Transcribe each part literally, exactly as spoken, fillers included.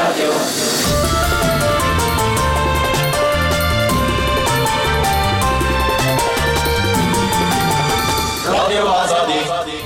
رادیو رادیو آزادی.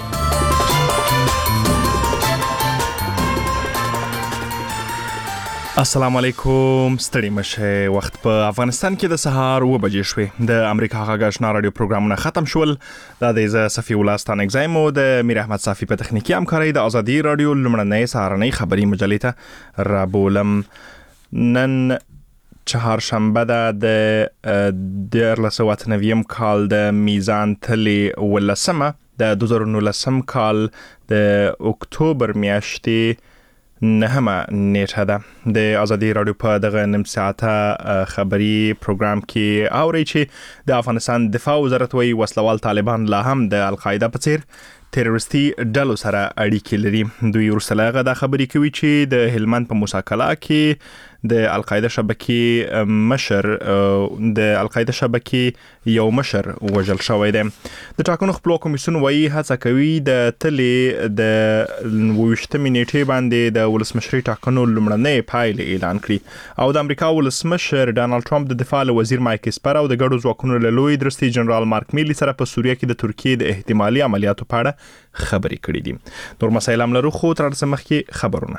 السلام علیکم. ستړي مشه. وخت په افغانستان کې د سهار و بجې شوې. د امریکا غږ آشنا رادیو پروګرامونه ختم شول. دا د ز صفی ولستان اگزایمو د میر احمد صافی په تخنیکی همکاري د ازادي رادیو لمړنۍ سهارنۍ خبري مجلې ته رابولم. نن چهارشنبه ده د دیارلس سوه اته نوي کال د میزان تلې ولسمه د دوه زره نولسم کال د اکتوبر میاشتې نهمه نیټه ده. د ازادي رادیو په دغه نیم ساعته خبري پروګرام کې اوري چې د افغانستان دفاع وزارت وایي وسلوال طالبان لا هم د القاعده په څیر تروریستي ډلو سره اړیکې لري. دوی ورسلهغه د خبري کوي چې د هلمند په موسی کلا کې د القاعده شبکې مشر د القاعده شبکې یو مشر وژل شوی دی. د ټاکنو خپلو کمیسیون وایي هڅه کوي د تلې د ویشتمې نیټې باندې د ولسمشري ټاکنو لومړنۍ پایلې اعلان کړي او د امریکا ولسمشر ډانلډ ټرمپ د دفاع وزیر مایک اسپر او د ګډو ځواکونو له لوی درستي جنرال مارک میلی سره په سوریه کې د ترکیې د احتمالي عملیاتو په اړه خبرې کړې دي. نور مسایل هم لرو خو تر څه مخکې خبرونه.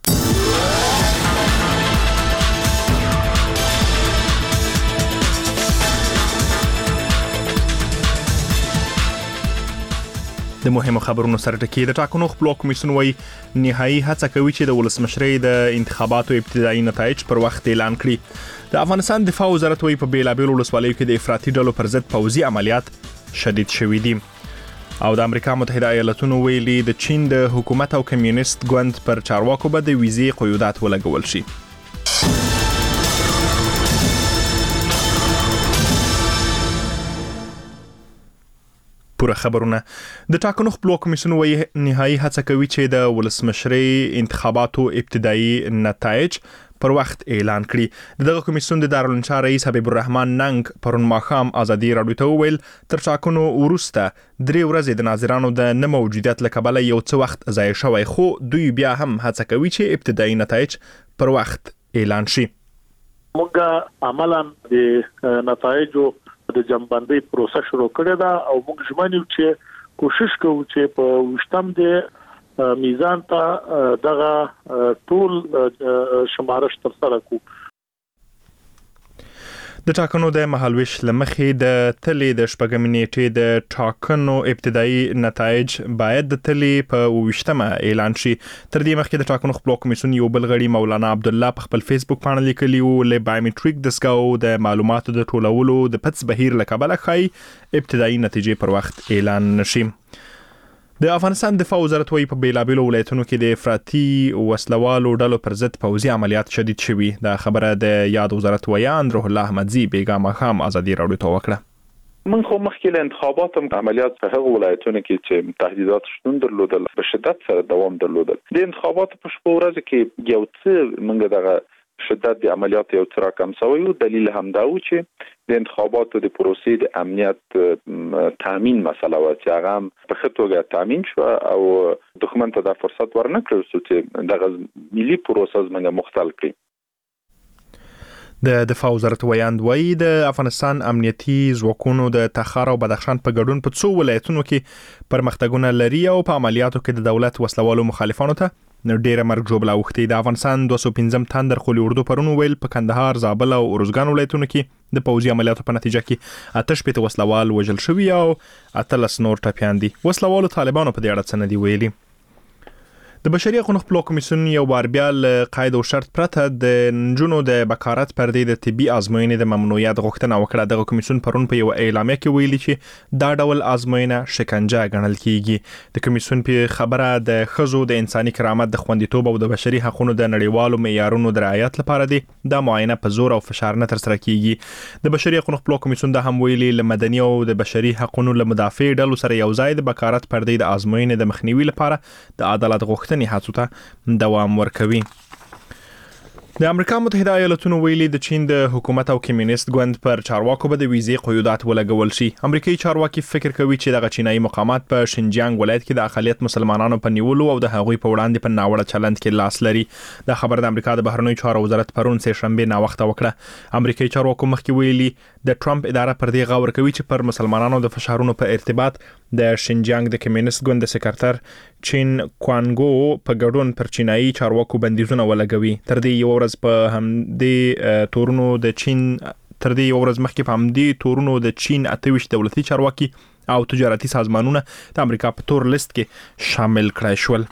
د مهمو خبرونو سره ټکی. د ټاکنو خپلو کمیسیون وایي نهایي هڅه کوي چې د ولسمشرۍ د انتخاباتو ابتدایي نتایج پر وخت اعلان کړي. د افغانستان دفاع وزارت وایي په بیلابیلو ولسوالیو کې د افراطي ډلو پر ضد پوځي عملیات شدید شوي دي. او د امریکا متحده ایالاتونو ویلي د چین د حکومت او کمیونست ګوند پر چارواکو به د ویزې قیودات ولګول شي. پوره خبرونه. د ټاکنو خپلو کمیسیون وایي نهایي هڅه کوي چې د ولسمشرۍ انتخاباتو ابتدایي نتایج پر وخت اعلان کړي. دغه کمیسیون د دارالانشا رئیس حبیب الرحمن ننګ پرون ماښام ازادي رادیو ته وویل تر ټاکنو وروسته درې ورځې د ناظرانو د نه موجودیت له کبله یو څه وخت ضایع شوی خو دوی بیا هم هڅه کوي چې ابتدایي نتایج پر وخت اعلان شي. موږ عملاً د نتایجو د جمعبندۍ پروسه شروع کړې ده او موږ ژمنو چې کوشش کوو چې په وشتم د میزان ته دغه ټول شمارش تر سره کوو. د ټاکنو د مهالويش لمخې د تلې د شپږمې نیټې د ټاکنو ابتدایي نتایج باید د تلې په وشتمه اعلان شي. تر دې مخکې د ټاکنو خپلو کمیسیون یو بل غړي مولانا عبدالله په خپل فیسبوک باندې لیکلی و ل بایومټریک دستګاو د معلوماتو د ټولولو د پټ بهیر لکبله خای ابتدایي نتیجې پر وخت اعلان نشي. د افغانستان دفاع وزارت وایي په بیلابیلو ولایتونو کې د افراطي وسلوالو ډلو پر ضد پوځي عملیات شدید شوي. دا خبره د یاد وزارت ویان روح الله احمدزي بیګا مخام ازادي رادیو ته وکړه. من خو مخکې له انتخاباتو عملیات په هغه ولایتونو کې چې تهدیدات شتون درلودل په شدت سره دوام درلودل. د انتخاباتو په شپه ورځ کې یو څه موږ دغه شدت د عملیات یو څه راکم شوی او دلیل هم دا و چې د انتخاباتو د پروسې د امنیت تامین مسله و چې هغه په ښه توګه تامین شو او دښمن ته دا فرصت ورنکړل چې دغه ملي پروسه زموږه مختل کړي. د دفاع وزارت ویاند وایي د افغانستان امنیتي ځواکونو د تخار او بدخشان په ګډون په څو ولایتونو کې پرمختګونه لري او په عملیاتو کې د دولت وسلوالو مخالفانو ته ډیره مرګ جوړه وختي. د افغانستان دوه سوه پنځم تندر خولي اردو پرونو ویل په کندهار، زابل او ارزګان ولایتونو کې د پوځي عملیاتو په نتیجه کې آتش پته وسلوال وژل شوی او اتلس نور ټپیان دي. وسلوالو طالبانو په دې اړه څه نه دی ویلي. د بشري حقوقو خپلو کمیسیون یو بار بیا له قید او شرط پرته د نجونو د بکارت پردې د طبي ازموینې د ممنوعیت غوښتنه وکړه. دغه کمیسیون پرون په یو اعلامیه کې ویلي چې دا ډول ازموینه شکنجه ګڼل کیږي. د کمیسیون په خبره د خزو د انساني کرامت د خوندیتوب او د بشري حقوقو د نړیوالو معیارونو د رعایت لپاره دی دا معاینه په زور او فشار نه تر سره کیږي. د بشري حقوقو خپلو کمیسیون د هم ویلي ل مدني او د بشري حقوقو له مدافع ډلو سره یو ځای د بکارت پردې د ازموینې د مخنیوي لپاره د عدالت غوښتنې هڅو ته دوام ورکوي. د امریکا متحده ایالاتونو ویلي د چین د حکومت او کمیونست ګوند پر چارواکو به د ویزې قیودات ولګول شي. امریکایي چارواکي فکر کوي چې دغه چینایي مقامات په شینجیانګ ولایت کې د اقلیت مسلمانانو په نیولو او د هغوی په وړاندې په ناوړه چلند کې لاس لري. دا خبر د امریکا د بهرنیو چارو وزارت پرون سه شنبه نا وخت وکړه. امریکایي چارواکو مخکې ویلي د ټرمپ اداره پر دې غور کوي چې پر مسلمانانو د فشارونو په ارتباط د شینجیانګ د کمیونست ګوند د سکرټر چین کوانګو په ګډون پر چینایي چارواکو بندیزونه ولګوي. تر دې یو ورځ په همدې تورونو د چین تر دې یو ورځ مخکې په همدې تورونو د چین اته ویشت دولتي چارواکي او تجارتي سازمانونه د امریکا په تور لیست کې شامل کړای شول.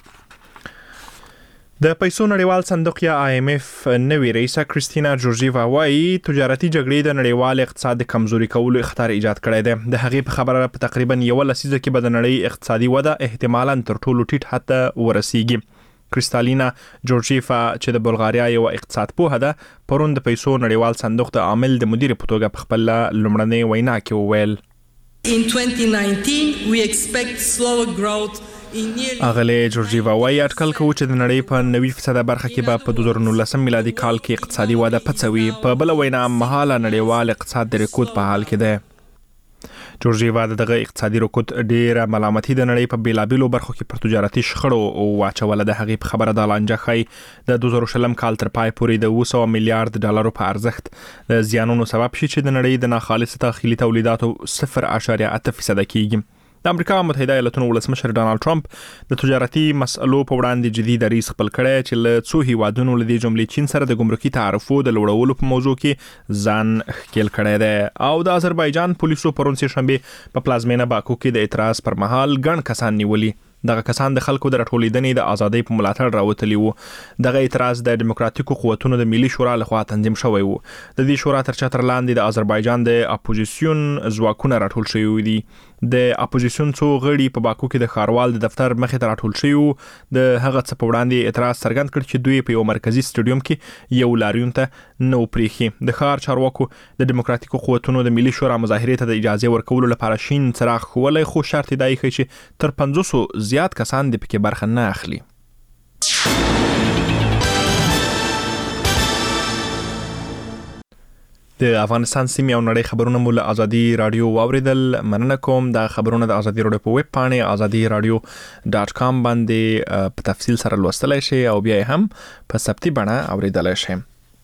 د پیسو نړیوال صندوق یا آی ایم اف نوې رئیسه کریستینا جورجیوا وايي تجارتي جګړې د نړیوال اقتصاد کمزوري کولو اخطار ایجاد کړی دی. د هغې په خبره په تقریبا یو لسیزه کې به د نړۍ اقتصادي وده احتمالاً تر ټولو ټیټ حد ته ورسیږي. کریستالینا جورجیوا چې د بلغاریا یو اقتصاد پوهه ده پرون د پیسو نړیوال صندوق د عامل د مدیر په توګه په خپل لومړنۍ وینا کې وویل In twenty nineteen we expect slower growth اغله جورجیوا وايي اټکل کوي چې د نړۍ په نوي فیصد برخه کې به په دوه زره نولس میلادي کال کې اقتصادي وده پڅوي. په بل وینا مهاله نړیوال اقتصاد د رکود په حال کې ده. جورجیوا دغه اقتصادي رکود ډیره ملامتي د نړۍ په بیلابیلو برخو کې پر تجارتي شخړو او واچوله. د هغې په خبره د لانجه خای د دوه زره شلم کال تر پای پورې د اوه سوه میلیارډ ډالرو په ارزښت د زیانونو سبب شي چې د نړۍ د ناخالص داخلي تولیداتو صفر اعشاریه اته فیصد کېږي. د امریکا متحده ایالاتونو ولسمشر ډانلډ ټرمپ د تجارتي مسئلو په وړاندې جدي دریځ خپل کړی چې له څو هیوادونو له دې جملې چین سره د ګمرکي تعرفو د لوړولو په موضوع کې ځان ښکیل کړی دی. او د آذربایجان پولیسو پرون سه شنبه په پلازمینه باکو کې د اعتراض پر مهال ګڼ کسان نیولي. دغه کسان د خلکو د راټولېدنې د ازادۍ په ملاتړ راوتلي وو. دغه اعتراض د دیموکراتیکو قوتونو د ملي شورا لخوا تنظیم شوی وو. د دې شورا تر چتر لاندې د آذربایجان د اپوزیسیون ځواکونه راټول شوي دي. د اپوزیسیون څو غړي په باکو کې د ښاروال د دفتر مخې ته راټول شوي وو. د هغه څه په وړاندې اعتراض څرګند کړ چې دوی په یو مرکزی سټډیوم کې یو لاریون ته نو پریخي. د ښار چارواکو د دیموکراتیکو قوتونو د ملي شورا مظاهرې ته د اجازه ورکولو لپاره شین څراغ ښوولی، خو شرط یې دا ایښی چې تر پنځوسو زیات کسان د پکې برخه نه اخلي. د افغانستان سیمې او نړۍ خبرونه مو له ازادي رادیو واوریدل. مننه کوم. دا خبرونه د ازادي رادیو په ویب پاڼې ازادي رادیو ډاټ کام باندې په تفصیل سره لوستلای شئ او بیا هم په ثبتي بڼه اوریدلای شئ.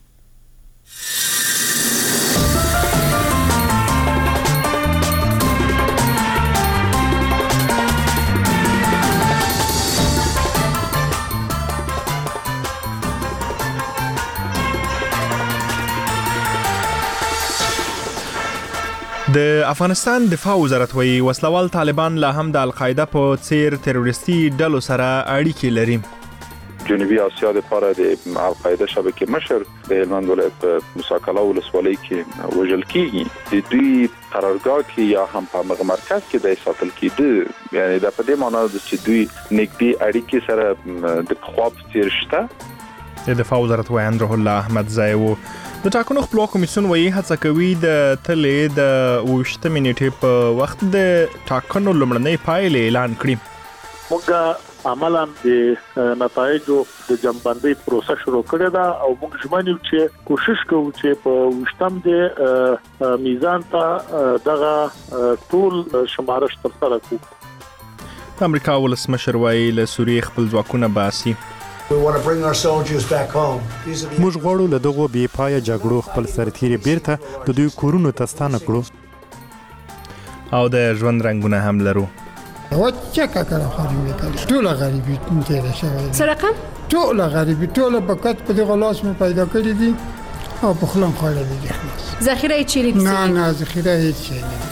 د افغانستان دفاع وزارت وایي وسلوال طالبان لا هم د القاعده په څیر تروریستي ډلو سره اړیکې لري. جنوبي اسیا د لپاره د القاعده شبکې مشر د هلمند ولایت په مساکله ولسوالۍ کې وژل کیږي. د دوی قرارګاه کې یا هم په هغه مرکز کې د ساتل کېده. یعنی دا په دې معنی ده چې دوی نږدې اړیکې سره د خپل څیر شته. د دفاع وزارت وایي اندره الله احمد زایو د ټاکنو خپلواک کمیسیون وایي هڅه کوي د تلې د اوویشتمې نیټې په وخت د ټاکنو لومړنۍ پایلې اعلان کړي. موږ عملاً د نتایجو د جمعبندۍ پروسه شروع کړې ده او موږ ژمنو چې کوشش کوو چې په اوویشتم د میزان ته دغه ټول شمارش ترسره کړو. د امریکا ولسمشر وایي له سوریې خپل ځواکونه باسي. We want to bring our soldiers back home. موږ غواړو له دغو بې پایه جګړو خپل سرتیري بیرته د دوی کورونو ته ستانه کړو. او د ژوند رنګونه هم لرو. وچه ککړه خاري وکړي ټول غریبي تیر شوی. سرقم ټول غریبي ټول بکات په دغه لاس مو پیدا کړی دي او په خلم خړلې دي خلاص. ذخیره چیرې؟ نه نه ذخیره هیڅ شي نه.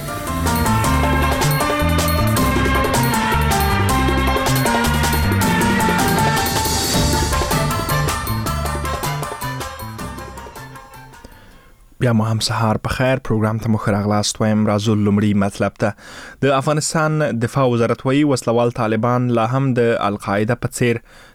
بیا مو هم سهار په خیر. پروګرام ته مو ښه راغلاست وایم. راځو لومړی مطلب ته. د افغانستان دفاع وزارت وایي وسلوال طالبان لا هم د القاعده په څیر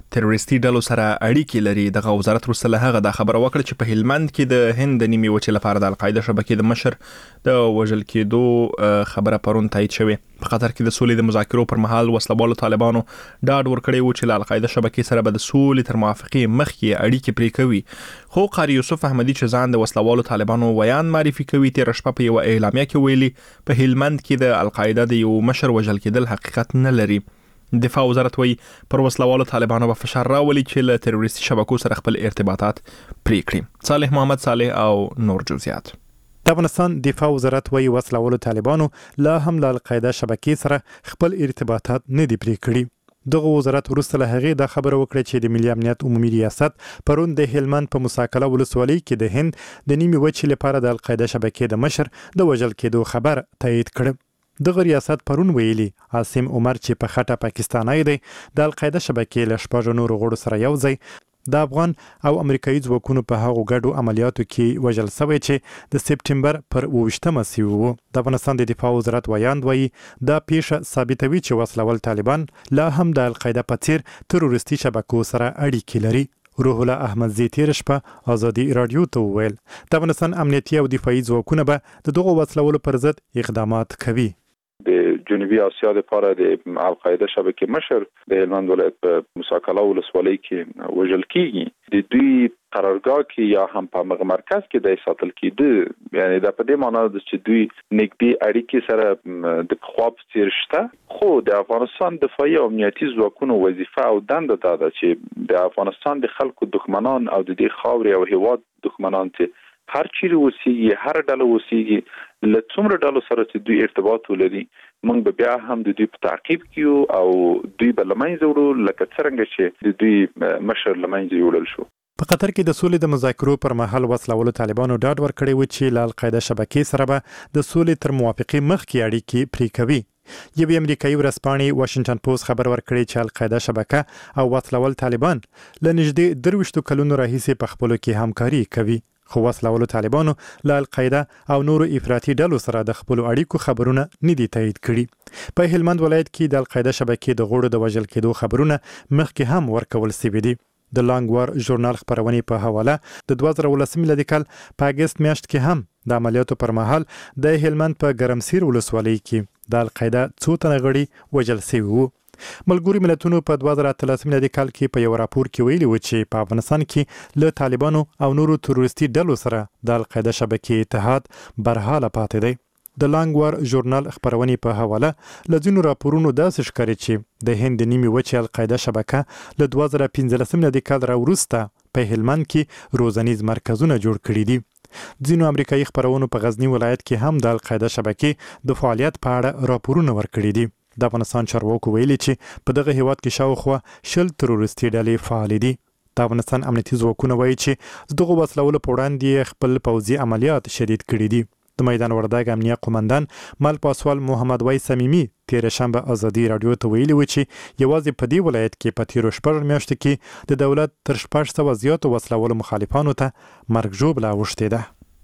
تروریستي ډلو سره اړیکې لري. دغه وزارت وروسته له هغه دا خبره وکړه چې په هلمند کې د هند د نیمې وچې لپاره د القاعده شبکې د مشر د وژل کېدو خبره پرون تایید شوې. په قطر کې د سولې د مذاکرو پر مهال وسلوالو طالبانو ډاډ ورکړی و چې له القاعده شبکې سره به د سولې تر موافقې مخکې اړیکې پرې کوي. خو قاری یوسف احمدي چې ځان د وسلوالو طالبانو ویان معرفي کوي تیر شپه په یو اعلامیه کې ویلي په هلمند کې د القاعده د یو مشر وژل کېدل حقیقت نه لري. دفاع وزارت وی پر وسلوالو طالبانو به فشار راولي چې له تروریستي شبکو سره خپل ارتباطات پرې کړي. صالح محمد صالح او نور جزئیات. د افغانستان دفاع وزارت وی وسلوالو طالبانو لا هم له القاعده شبکې سره خپل ارتباطات نه دي پرې کړي. دغه وزارت وروسته له هغې دا خبره وکړه چې د ملي امنیت عمومي ریاست پرون د هلمند په مساکله ولسوالۍ کې د هند د نیمې وچې لپاره د القاعده شبکې د مشر د وژل کېدو خبر تایید کړ. دغه ریاست پرون ویلي عاصم عمر چې په خټه پاکستاني دی د القاعده شبکې له شپږ نورو غړو سره یو ځای د افغان او امریکایي ځواکونو په هغو ګډو عملیاتو کې وژل شوی چې د سپټمبر پر اوویشتمه سوی و. د افغانستان د دفاع وزارت ویاند وایي دا پیښه ثابتوي چې وسلوال طالبان لا هم د القاعده په څیر تروریستي شبکو سره اړیکې لري. روح الله احمد زی تیر شپه آزادي رادیو ته وویل د افغانستان امنیتي او دفاعي ځواکونه به د دغو وسلوالو پر ضد اقدامات کوي. د جنوبي اسیا لپاره د القاعده شبکې مشر د هلمند ولایت په مساکله ولسوالۍ کې وژل کیږي. د دوی قرارګاه کې یا هم په مغ مرکز کې د ساتل کېده، یعنی دا په دې معنی ده چې دوی نږدې اړیکې سره د خواب څیر شته. خو د افغانستان دفاعي او امنیتي ځواکونو وظیفه او دنده دا ده چې د افغانستان د خلکو دښمنان او د دې خاورې او هیواد دښمنان چې هر چیرې وسیږي، هر ډله وسیږي، له څومره ډلو سره چې دوی ارتباط ولري موږ به بیا هم د دوی په تعقیب کیو او دوی به لمنځه وړو لکه څنګه چې د دوی مشر لمنځه وړل شو. په قطر کې د سولې د مذاکرو پر مهال وسلوالو طالبانو ډاډ ورکړی و چې له القاعده شبکې سره به د سولې تر موافقې مخکې اړیکې پرې کوي. یوې امریکایي ورځپاڼې واشنگټن پوسټ خبر ورکړی چې القاعده شبکه او وسلوال طالبان له نږدې درویشتو کلونو راهیسې په خپلو کې همکاري کوي. خو وسلوالو طالبانو له القاعده او نورو افراطي ډلو سره د خپلو اړیکو خبرونه نه دي تایید کړي. په هلمند ولایت کې د القاعده شبکې د غړو د وژل کېدو خبرونه مخکې هم ورکول شوي دي. د لانګ وار ژورنال خبرونې په حواله د دوه زره ولس میلادي کال په اگست میاشت کې هم د عملیاتو پر مهال د هلمند په ګرمسیر ولسوالۍ کې د القاعده څو تنه غړي وژل شوي وو. ملګري ملتونو په دوه زره اتلس میلادي کال کې په یو راپور کې ویلي و چې په افغانستان کې له طالبانو او نورو تروریستي ډلو سره د القاعده شبکې اتحاد برحاله پاتې دی. د لانګ وار ژورنال خبرونې په حواله له ځینو راپورونو داسې ښکاري چې د هند د نیمې وچې القاعده شبکه له دوه زره پنځلس میلادي کال راوروسته په هلمند کې روزنیز مرکزونه جوړ کړي دي. ځینو امریکایي خبرونو په غزنی ولایت کې هم د القاعده شبکې د فعالیت په اړه راپورونه ورکړي دي. د افغانستان چارواکو ویلي چې په دغه هیواد کې شاوخوا شل تروریستي ډلې فعال دي. د افغانستان امنیتي ځواکونه وایي چې دغه وسلوالو په وړاندې خپل پوځي عملیات شدید کړي دي. د میدان وردګ امنیه قومندان مل پاسوال محمد وای صمیمي تیر شنبه آزادي رادیو ته ویلي و چې یوازې په دې ولایت کې په تیرو شپږ میاشتو کې د دولت تر شپږ سوه زیاتو وسلوالو مخالفانو ته مرګ ژوبله اوښتې ده.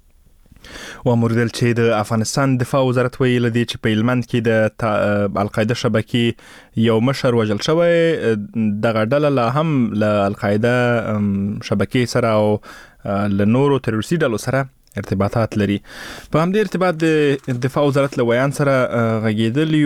و موردل چې د افغانستان دفاع وزارت ویل دي چې په هلمند کې د القاعده شبکې یو مشر وژل شوی. دغه ډله لا هم له القاعده شبکې سره او له نورو تروریستي ډلو سره ارتباطات لري. په همدې ارتباط د دفاع وزارت له ویان سره غږیدلی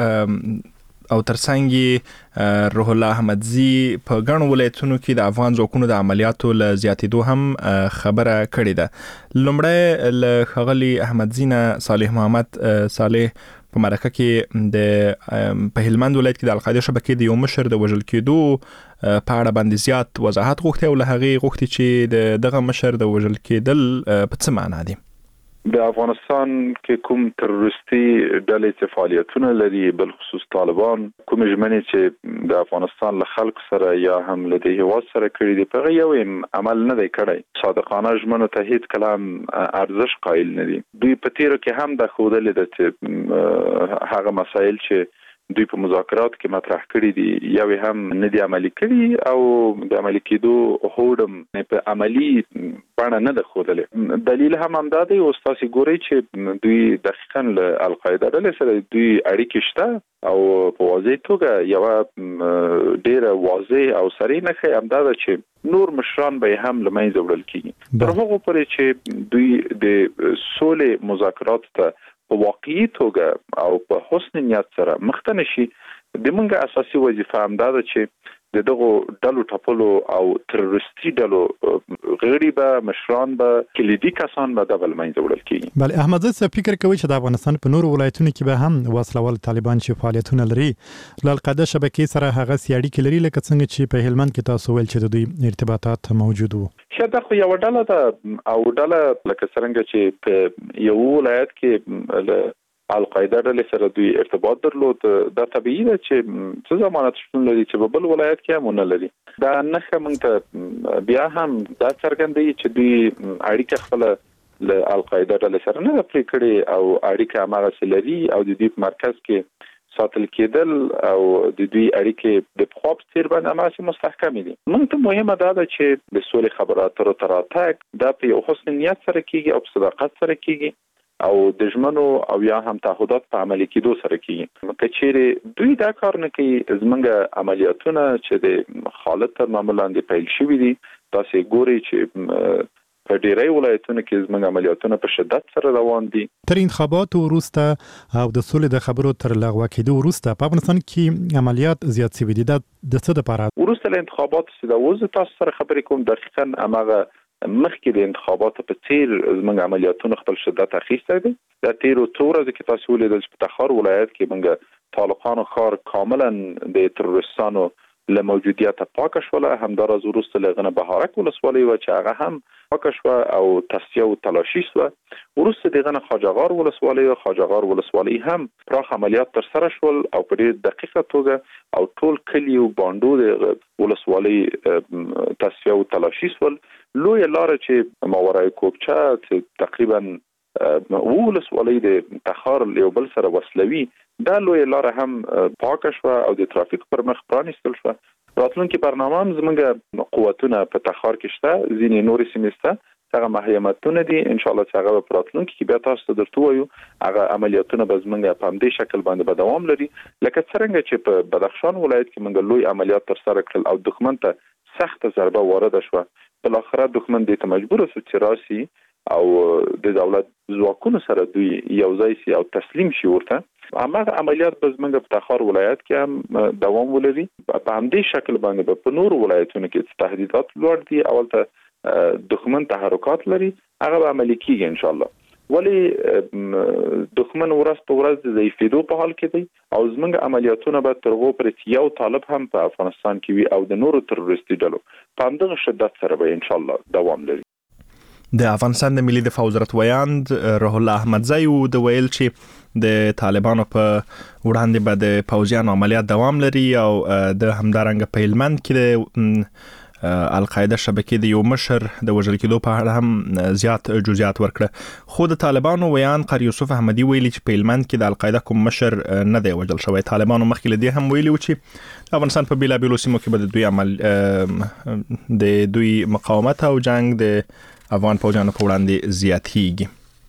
او ترڅنګ روح الله احمد زی په ګڼو ولایتونو کې د افغان ځواکونو د عملیاتو له زیاتېدو هم خبره کړې ده. لومړی له ښاغلي احمد زی نه صالح محمد صالح په مرکه کې د په هلمند ولایت کې د القاعده شبکې د یو مشر د وژل کېدو په اړه باندې زیات وضاحت غوښتي او له هغې غوښتي چې د دغه مشر د وژل کېدل په څه معنا دي. د افغانستان کې کوم تروریستي ډلې چې فعالیتونه لري، بل خصوص طالبان، کوم ژمنې چې د افغانستان له خلکو سره یا هم له دې هیواد سره کړي دي، په یو عمل نه دی کړی. صادقانه ژمنو ته هیڅ کلام ارزش قایل نه دي. دوی په تیرو کې هم د ښودلې ده چې هغه مسایل چې دوی په مذاکرات کې مطرح کړي دي یو هم نه دي عملي کړي او د عملي کېدو هوډم په عملی بڼه نه ده ښودلې. دلیل هم همدا دی، اوس تاسو ګورئ چې دوی دقیقاً له القاعده ډلې سره دوی اړیکې شته او په واضح توګه یو ډیره واضح او صریح نښه همدا ده چې نور مشران به هم لمنځه وړل کیږي. تر هغه پورې چې دوی د سولې مذاکرات ته په واقعي توګه او په حسن نیت سره مخته نشي، د موږ اساسي وظیفه همدا ده چې د دغه ډلو ټاپلو او تروریستي ډلو غړي به مشران به کلیدي کسان به د بلمنځه وړل کیږي. بل احمد زه فکر کوي چې د افغانستان په نورو ولایتونو کې به هم وسلوال طالبان چې فعالیتونه لري ل القاعده شبکې سره هغه سیاړي کلري لکه څنګه چې په هلمند کې تاسو ویل چې د دوی ارتباطات موجود وو. شاید خو یو ډله ده او ډله لکه څنګه چې په یو ولایت کې القاعده ډلې سره دوی ارتباط درلود، دا طبيعي ده چې څه ضمانت شتون لري چې په بل ولایت کې هم نه لري. دا نښه موږ ته بیا هم دا څرګندوي چې دوی اړیکه خپل له القاعده ډلې سره نه پرې کړي او اړیکه هغه لري او د دې مرکز کې ساتل کېدل او د دوی اړیکې د خپل تیر باندې ماسه مستحکم دي. موږ ته مهمه ده چې د سولې خبرات تر تراتک دا په یو حسن نیت سره کیږي او په صداقت سره کیږي او د ژمنو او یا هم تعهدات په عملي کېدو سره کیږي. کچېره دوی دا کار نه کوي، زمونږ عملیاتونه چې د خالد تر معمولا د پیل شوی دي، تاسو ګورئ چې په ډیری ولایتونو کې زمونږ عملیاتونه په شدت سره روان دي. تر انتخاباتو وروسته او د سولې د خبرو تر لغوه کېدو وروسته په افغانستان کې عملیات زیات شوي دي. د څه لپاره وروسته له انتخاباتو چې دا وځي تاسو سره خبرې کوم دقیقاً هغه مخکې د انتخاباتو په تیر زمونږ عملیاتونه خپل شدت اخیسته دي. د تیرو څو ورځې کې تاسو ولیدل چې په تخار ولایت کې موږ طالقانو ښار کاملا د تروریستانو له موجودیت پاک شول، همدارز وروسته لغنه بهارک ولسوالۍ و چې هغه هم پاک شو او تصفیه او تلاشی شو. وروسته دغه خواجهغار ولسوالۍ او خواجهغار ولسوالۍ هم پراخ عملیات تر سره شول او په ډېر دقیقه توګه او ټول کلی او باندو د ولسوالۍ تصفیه او تلاشی شول. لوی لار چې ماورای کوبچه چې تقریبا ولسوالۍ د تخار یو بل سره وصلوي، دا لوی لار هم پاک شو او د ترافیک پر مخ پرانیستل شو. راتلونکي برنامه هم زموږ قوتونه په تخار کې شته، ځینې نور سیمسته هغه محیمتونه دي. ان شاء الله چې هغه په راتلونکي کې بیا تاسو ته درته وایو هغه عملیاتونه به زموږ په همدې شکل باندې به دوام لري، لکه څنګه چې په بدخشان ولایت کې موږ لوی عملیات تر سره کړل او دښمن ته سخت ضربه وارده شو. بل اخر دښمن دې ته مجبور شو چې راسي او د دولت ځواکونو سره دوی یو ځای سي او تسلیم شي ورته. هغه عملیات به زموږ په تخار ولایت کې هم دوام ولري. په همدې شکل باندې په نور ولایتونو کې تهدیدات لوړ دي، اول ته دښمن تحرکات لري، هغه به عملي کیږي ان شاء الله. ولی دښمن ورځ په ورځ د ضعیفېدو په حال کې دی او زموږ عملیاتونه به تر هغو پورې یو طالب هم په افغانستان کې وي او د نورو تروریستي ډلو په همدغه شدت سره به ان شاء الله دوام لري. د افغانستان د ملي دفاع وزارت ویاند روح الله احمدزی و د ویل چې د طالبانو په وړاندې به د پوځیانو عملیات دوام لري او د همدارنګه په هلمند کې د القاعده شبکې د یو مشر د وژل کېدو په اړه هم زیات جزئیات ورکړه. خو د طالبانو ویاند قاری یوسف احمدی ویلي چې په هلمند کې د القاعده کوم مشر نه دی وژل شوی. طالبانو مخکې لدی هم ویلي و چې د افغانستان په بیلابیلو سیمو کې به د دوی عمل د دوی مقاومت او جنگ د افغان پوځیانو په وړاندې زیاتېږي.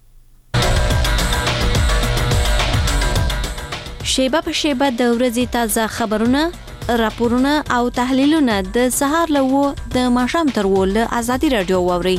شیبه په شیبه د ورځې تازه خبرونه، راپورونه او تحلیلونه د سهار له و د ماښام تر و له ازادي رادیو واوري.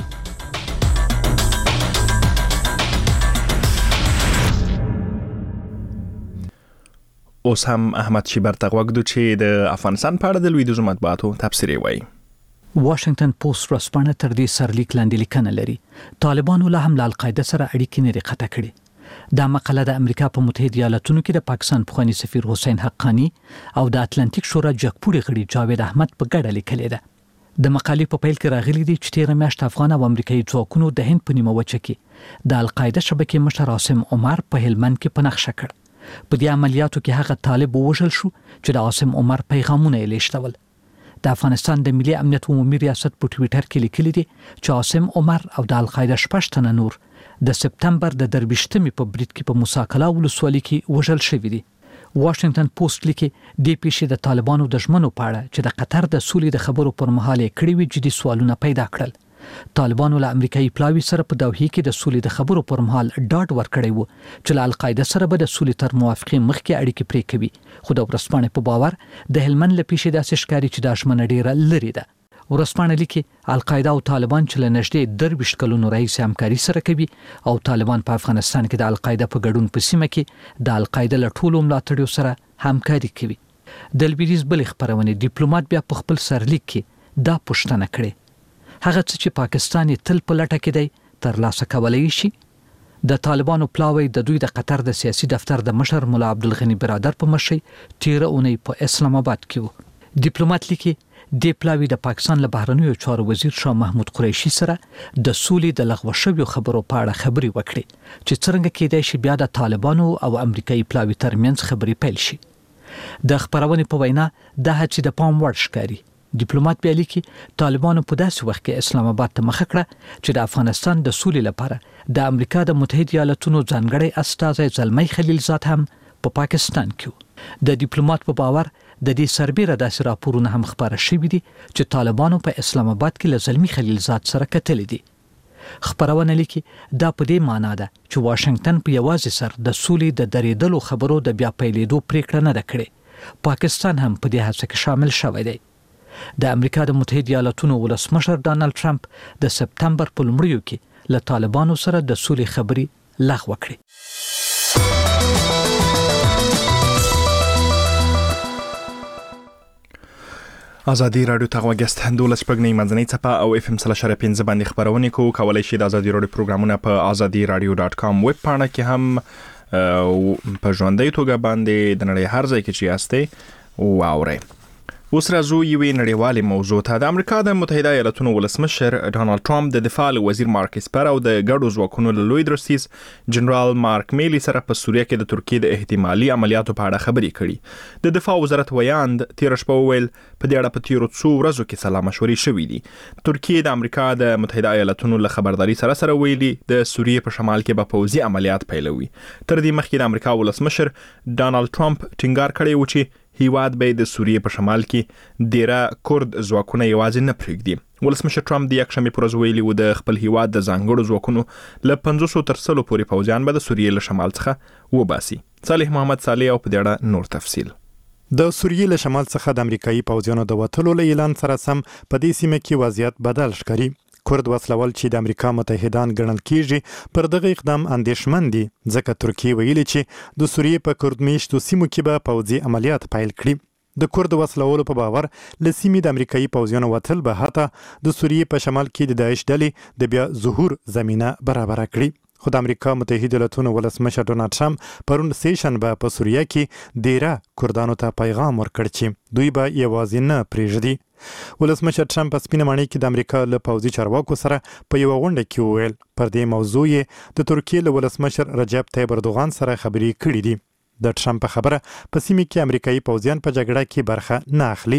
اوس هم احمد شیبر ته غوږ چې د افغانستان په اړه د لویدیځو مطبوعاتو تبصرې وایي. واشنگټن پوسټ ورځپاڼه تر دې سرلیک لاندې لیکنه لري طالبانو له هم له القاعده سره اړیکې نه قطع کړي. دا مقاله د امریکا په متحده ایالاتونو کې د پاکستان پخوانی سفیر حسین حقانی او د اتلانتیک شورا جګپوړي غړي جاوید احمد په ګډه لیکلې ده. د مقالې په پیل کې راغلي دي چې تیر میاشت افغان او امریکایي ځواکونو د هند په نیمه وچه کې د القاعده شبکې مشر عاصم عمر په هلمند کې پنځه کړ. په دې عملیاتو کې هغه طالب ووژل شو چې د عاصم عمر پیغامونه یې لیږدول. د افغانستان د ملي امنیت عمومي ریاست په ټوئیټر کې لیکلي دي چې عاصم عمر او د القاعده شپږ تنه نور د سپتمبر د درویشتمې په برید کې په موساکلا ولسوالۍ کې وژل شوي دي. واشنگټن پوسټ لیکي د پیښې د طالبانو د ژمنو په اړه چې د قطر د سولې د خبرو پر مهال یې کړي وي جدي سوالونه پیدا کړل. طالبانو له امریکایي پلاوي سره په دوحه کې د سولې د خبرو پر مهال ډاډ ورکړی وو چې له القاعده سره به د سولې تر موافقې مخکې اړیکې پرې کوي، خو د ورځپاڼې په باور د هلمند له پیښې داسې ښکاري چې دا ژمنه ډیره لرې ده. ورځپاڼه لیکي القاعده او طالبان چې له نږدې درویشت کلونو راهیسې همکاري سره کوي او طالبان په افغانستان کې د القاعده په ګډون په سیمه کې د القاعده له ټولو ملاتړیو سره همکاري کوي. د لویدیځ بلې خبرونې ډیپلوماټ بیا په خپل سرلیک کې دا پوښتنه کړې هغه څه چې پاکستان تل په لټه کې دی ترلاسه کولای شي. د طالبانو پلاوی د دوی د قطر د سیاسي دفتر د مشر مولا عبدالغنی برادر په مشرۍ تیره اونۍ په اسلام آباد کې وو. ډیپلوماټ لیکي د پلاوی د پاکستان له بهرنیو چارو وزیر شاه محمود قریشي سره د سولې د لغوه شویو خبرو په اړه خبرې وکړي چې څنګه کېدای شي بیا د طالبانو او امریکایي پلاوی ترمنځ خبرې پیل شي. د خبرونې په وینا د هڅې د پام وړ ښکاري. ډیپلوماټ بیا لیکي طالبانو په داسې وخت کې اسلام آباد ته مخه کړه چې د افغانستان د سولې لپاره د امریکا د متحده ایالاتونو ځانګړی استازی زلمی خلیلزاد هم په پاکستان کې وو. د ډیپلوماټ په باور د دې سربېره داسې راپورونه هم خبره شوي دي چې طالبانو په اسلام آباد کې له زلمی خلیلزاد سره کتلي دي. خبرونه لیکي دا په دې معنی ده چې واشنگټن په یوازې سر د سولې د درېدلو خبرو د بیا پیلېدو پریکړه نه ده کړې. پاکستان هم په دې هڅه کې شامل شوی دی. د امریکا د متحده ایالاتونو ولسمشر ډانلډ ټرمپ د سپتمبر په لومړیو کې له طالبانو سره د سولې خبرې لغوه کړې. ازادي رادیو ته غوږست دولس پګنی منځنۍ صفه او اف ام سل شر پنځه باندې خبرونه کو کولای شي د ازادي رادیو پروګرامونه په ازادي رادیو ډاټ کام ویب پاڼه کې هم په ژوندۍ توګه باندې د نړۍ هر ځای کې چې یاستئ واورئ. اوس راځو یوې نړیوالې موضوع ته. د امریکا د متحده ایالاتونو ولسمشر ډانلډ ټرمپ د دفاع وزیر مارک اسپر او د ګډو ځواکونو له لوی درستیز جنرال مارک میلی سره په سوریه کې د ترکیې د احتمالي عملیاتو په اړه خبرې کړي. د دفاع وزارت ویاند تیر شپه وویل په دې اړه په تیرو څو ورځو کې سلا مشورې شوې دي. ترکیې د امریکا د متحده ایالاتونو له خبرداري سره سره ویلي د سوریې په شمال کې به پوځي عملیات پیلوي. تر دې مخکې د امریکا ولسمشر ډانلډ ټرمپ ټینګار کړی و چې هیواد به د سوریې په شمال کې ډیره کورد ځواکونه یوازې نه پرېږدي. ولسمشر ټرمپ د یکشنبې پر ورځ ویلي و د خپل هیواد د ځانګړو ځواکونو له پنځوس تر سلو پورې پوځیان به د سوریې له شمال څخه وباسي. صالح محمد صالح او په دې اړه نور تفصیل. د سوریې له شمال څخه د امریکایي پوځیانو د وټلو له اعلان سره سم په دې سیمه کې وضعیت بدل ښکاري. کورد وسلوال چې د امریکا متحدان ګڼل کیږي پر دغه اقدام اندېښمن دي ځکه ترکیه ویلي چې د سوریې په کورد میشتو سیمو کې به پوځي عملیات پیل کړي. د کورد وسلوالو په باور له سیمې د امریکایي پوځیانو وتل به حتی د سوریې په شمال کې د داعش ډلې د بیا ظهور زمینه برابر کړي. خو د امریکا متحده ایالاتونو ولسمشر ډونالډ ټرمپ پرون سیشن به په سوریه کې ډیره کردانو ته پیغام ورکړ چې دوی به یوازې نه پرېږدي. ولسمشر ټرمپ په سپینه ماڼۍ کې د امریکا له پوځي چارواکو سره په یوه غونډه کې وویل پر دې موضوع یې د ترکیې له ولسمشر رجب طیب اردوغان سره خبرې کړې دي. د ټرمپ خبره په سیمه کې امریکایي پوځیان په جګړه کې برخه نه اخلي.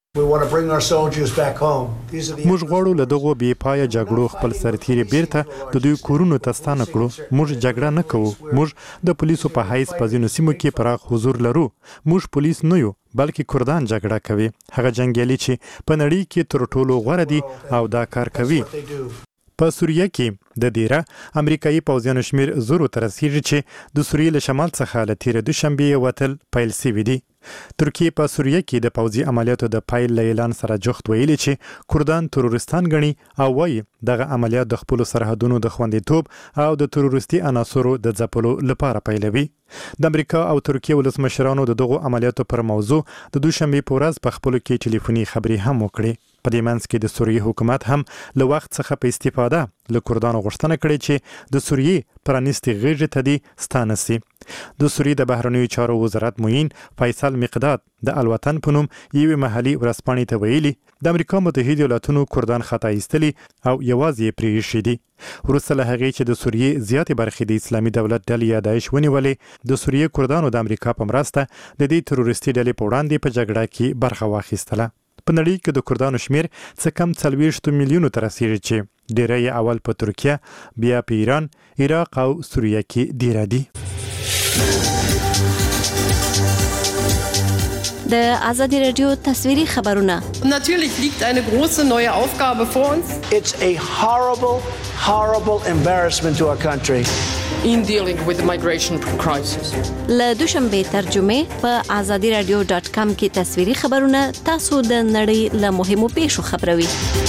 موږ غواړو له دغو بې پایه جګړو خپل سرتیري بیرته د دوی کورونو ته ستانه کړو. موږ جګړه نه کوو. موږ د پولیسو په حیث په ځینو سیمو کې پراخ حضور لرو. موږ پولیس نه یو بلکې کردان جګړه کوي. هغه جنګیالي چې په نړۍ کې تر ټولو غوره دي او دا کار کوي. په سوریه کې د ډیره امریکایي پوځیانو شمیر زرو ته رسیږي چې د سوریې له شمال څخه له تیره دوشنبې وتل پیل شوي دي. ترکیه په سوریه کې د پوځي عملیاتو د پیل له اعلان سره جوخت ویلي چې کردان تروریستان ګڼي او وایي دغه عملیات د خپلو سرحدونو د خوندیتوب او د تروریستي عناصرو د ځپلو لپاره پیلوي. د امریکا او ترکیه ولسمشرانو د دغو عملیاتو پر موضوع د دوشنبې په ورځ په خپلو کې ټلیفوني خبرې هم وکړې. په دې منځ کې د سوریې حکومت هم له وخت څخه په استفاده له کردانو غوښتنه کړې چې د سوریې پرانیستي غېږې ته دې ستانه سي. د سوریې د بهرنیو چارو وزارت معین فیصل مقداد د الوطن په نوم یوې محلي ورځپاڼې ته ویلي د امریکا متحده ایالاتونو کردان خطا ایستلي او یوازې یې پرېښي دي. وروسته له هغې چې د سوریې زیاتې برخې د اسلامي دولت ډلې یا داعش ونیولې د سوریې کردانو د امریکا په مرسته د دې تروریستي ډلې په وړاندې په جګړه کې برخه واخیستله. په نړۍ کې د کردانو شمیر څه کم څلوېښتو میلیونو ته رسیږي چې ډیری یې اول په ترکیه بیا په ایران عراق او سوریه کې ډیره دي. د ازادي رادیو تصویري خبرونه. Natürlich liegt eine große neue Aufgabe vor uns. It's a horrible, horrible embarrassment to our country. In dealing with the migration crisis. له دوشنبه ترجمه په azadi radio dot com کې تصویري خبرونه تاسو د نړۍ له مهمو پیښو خبروي.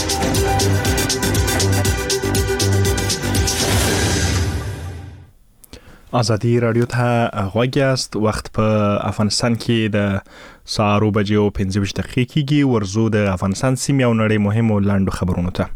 ازادي رادیو ته غوږ یاست. وخت په افغانستان کې د سارو بجو پنځه ویشت دقیقې کېږي. ورزو د افغانستان سیمې او نړۍ مهمو لاندو خبرونو ته.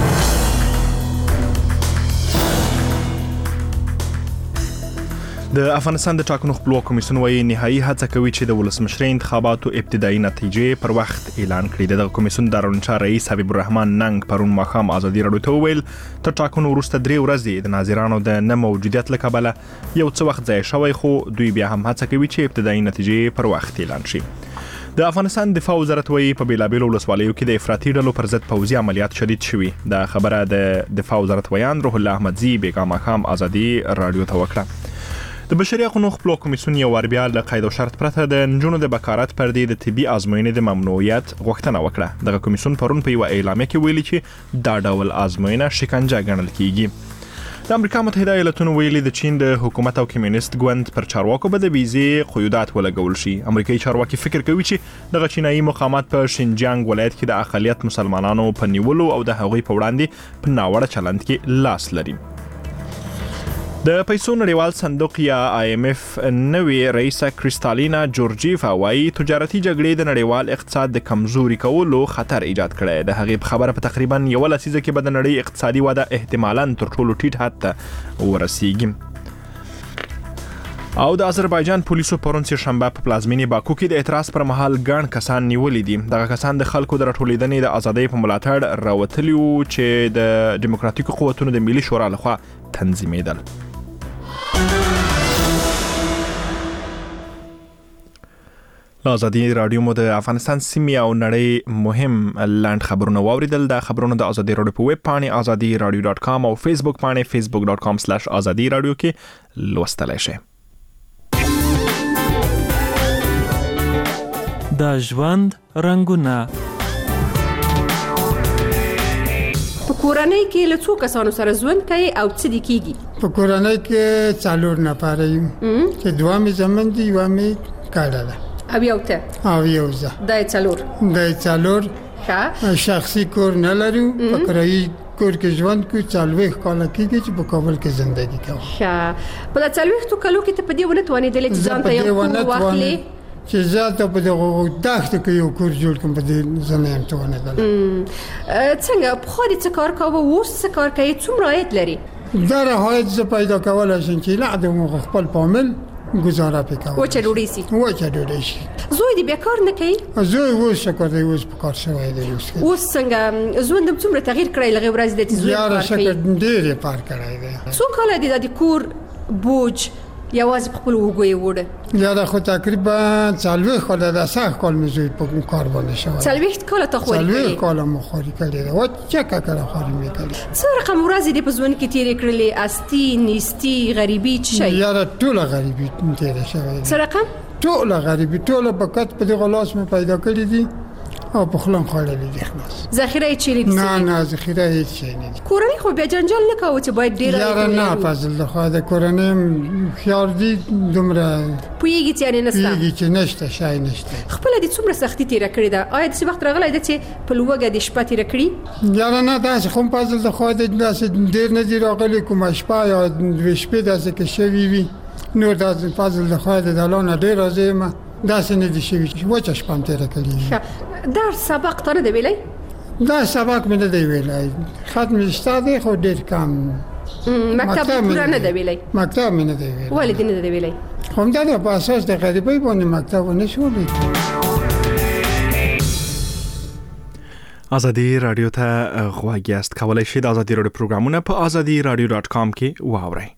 د افغانستان د ټاکنو خپلواک کمیسیون وايي نهایی هڅه کوي چې د ولسمشرۍ انتخاباتو ابتدایي نتیجې پر وخت اعلان کړي. د کمیسیون دارالانشا رئیس حبیب الرحمن ننګ پرون ماښام ازادي رادیو ته وویل تر ټاکنو وروسته درې ورځې د ناظرانو د نه موجودیت له کبله یو څه وخت ضایع شوی، خو دوی بیا هم هڅه کوي چې ابتدایي نتیجې پر وخت اعلان شي. د افغانستان دفاع وزارت وايي په بیلابیلو ولسوالیو کې د افراطي ډلو پر ضد پوځي عملیات شدید شوي. دا خبره د دفاع وزارت ویان روح الله احمدزي بیګا ماښام ازادي رادیو ته وکړه. د بشري حقوقو خپلواک کمیسیون یو وار بیا له قید او شرط پرته د نجونو د بکارت پردې د طبي ازموینې د ممنوعیت غوښتنه وکړه. دغه کمیسیون پرون په یو اعلامیه کې ویلي چې دا ډول ازموینه شکنجه ګڼل کیږي. د امریکا متحده ایالاتونو ویلي د چین د حکومت او کمیونست ګوند پر چارواکو به د ویزې قیودات ولګول شي. امریکایي چارواکي فکر کوي چې دغه چینایي مقامات په شینجیانګ ولایت کې د اقلیت مسلمانانو په نیولو او د هغوی په وړاندې په ناوړه چلند کې لاس لري. د پیسو نړیوال صندوق یا آی ایم اف نوې رئیسه کریستالینا جورجیفا وايي تجارتي جګړې د نړیوال اقتصاد د کمزوري کولو خطر ایجاد کړی. د هغې په خبره په تقریبا یو لسیزه کې به د نړۍ اقتصادي وده احتمالاً تر ټولو ټیټ حد ته ورسیږي. او د آذربایجان پولیسو پرون سه شنبه په پلازمینې باکو کې د اعتراض پر مهال ګڼ کسان نیولي دي. دغه کسان د خلکو د راټولېدنې د ازادۍ په ملاتړ راوتلي وو چې د دیموکراتیکو قوتونو د ملي شورا لخوا تنظیمېدل. ازادي رادیو مو د افغانستان سیمې او نړۍ مهم لاند خبرونه واوریدل. د خبرونو د ازادي رادیو په ویب پاڼې azadi radio dot com او فیسبوک پاڼې facebook dot com slash azadi radio کې لوستلای شئ. د ژوند رنگونه. په کورنۍ کې له څو کسانو سره ژوند کوي او څه دي کیږي؟ په کورنۍ کې څلور نفر یو چې دوه مې زمن دي یو مې کاړه ده او یو ته او یو زه دای څلور دای څلور ښه شخصي کور نه لرو. په کرایي کور کې ژوند کوو. څلوېښت کاله کېږي چې په کابل کې زندگی کوم. ښه په څلوېښتو کالو کې ته په دې ونه توانېدلې چې ځان ته یو کور واخلې؟ چې زه ته په دغه دښته کې یو کور جوړ کړم. په دې زه نه یم توانېدلی. څنګه پخوا دې څه کار کوه اوس څه کار کوې؟ څومره عاید لري؟ دا عاید زه پیدا کولی شم چې لا د خپل فامیل گزاره پکوم. وچه ډوډۍ سي وچه ډوډۍ شي. زوی دې بیا کار نه کوي؟ زوی اوس شکر دی اوس په کار شوی دی. اوس څنګه ژوند څومره تغییر کړی لغه ورځ د زوی یاره شکر ډېر پار کړی دی. څو کاله دې د کور بوج یوازې په خپل وګوي وړه؟ یاره خو تقریبا څلوېښت کاله د سخت کال مې زوی په کار باندې شوی. څلوېښت کاله ته خوري کړی؟ څلوېښت کاله مو خوري کړی دی. و چکه کړه خوري مې کړی. څه رقم ورځې دې په ژوند کې تیرې کړلې؟ استی نیستی غریبي څه شي؟ یاره ټوله غریبي تیرې شوی. څه رقم؟ ټوله غریبي ټوله بکت په دغه لاس مې پیدا کړی دي او په خلم خوړلې دي خلاص. ذخیره یې چیرې دي؟ نه نه ذخیره هیڅ شی نه دي. کورنۍ خو بیا جنجال نه کوي چې باید ډېر یاره نه فضل د خو د کورنۍ خیال دي دومره پوهېږي چې یعنې نشته پوهېږي چې نشته شی نشته. خپله دې څومره سختي تېره کړې ده؟ آیا داسې وخت راغلی ده چې په لوږه دې شپه تېره کړي؟ یاره نه داسې خو هم فضل د خو داسې ډېر نه دي راغلي. کومه شپه یا دوې شپې داسې که شوي وي نور داسې فضل د خو د دلانه ډېر راځي یم داسې نه دي شوي چې وچه شپه هم تېره کړي. در سبق تا نه دی ویلی؟ دا سبق مې نه دی ویلی. خط مې شته دی خو ډېر کم. مکتب پوره نه دی ویلی؟ مکتب مې نه دی ویلی. ولې دې نه دی ویلی؟ خو همدا دی په اساس د غریبۍ باندې مکتب ونه شو ولیکي. ازادي رادیو ته غوږ یاست. کولی شئ د ازادي رادیو پروګرامونه په azadi radio dot com کې واورئ.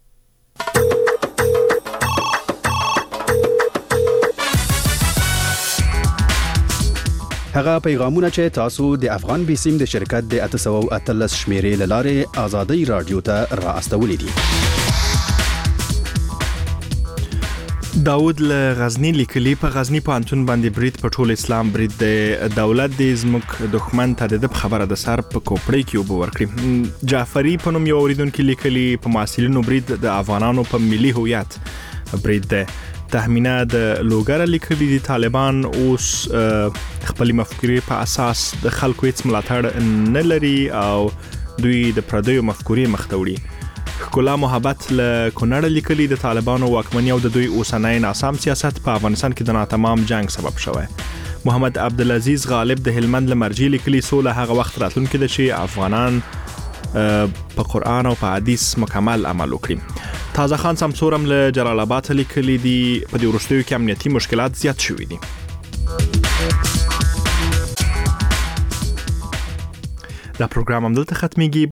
هغه پیغامونه چې تاسو د افغان بیسیم د شرکت د اته سوه او اتلس شمیرې لاره ازادي رادیو ته را استولې دي. داود له غزنی لیکلي په غزنی پانتون باندې برید په ټول اسلام برید د دولت د زمک دښمن ته د خبره د سر په کوپړی کې وب ورکړي. جعفری په نوم یو اوریدونکو لیکلي په ماسلینو برید د افغانانو په ملي هویت برید ده. تهمینه د لوګر لیکلي د طالبان اوس خپل مفکورې په اساس د خلکو هیڅ ملاتړ نه لري او دوی د پردیو مفکورې مختوړي. کلا محبت له کونړ لیکلي د طالبانو واکمنۍ او د دوی اوسنۍ ناسم سیاست په افغانستان کې د ناتمام جنگ سبب شوی. محمد عبدالعزیز غالب د هلمند لمرجی لیکلي سوله هغه وخت راتلونکي د چې افغانان په قرآن او په حدیث مکمل عمل وکړي. تازه خان سمسورم له جلال آباد لیکلي دي په دې وروستیو کې امنیتي مشکلات زیات شوي دي. دا پروګرام هم دلته ختميږي.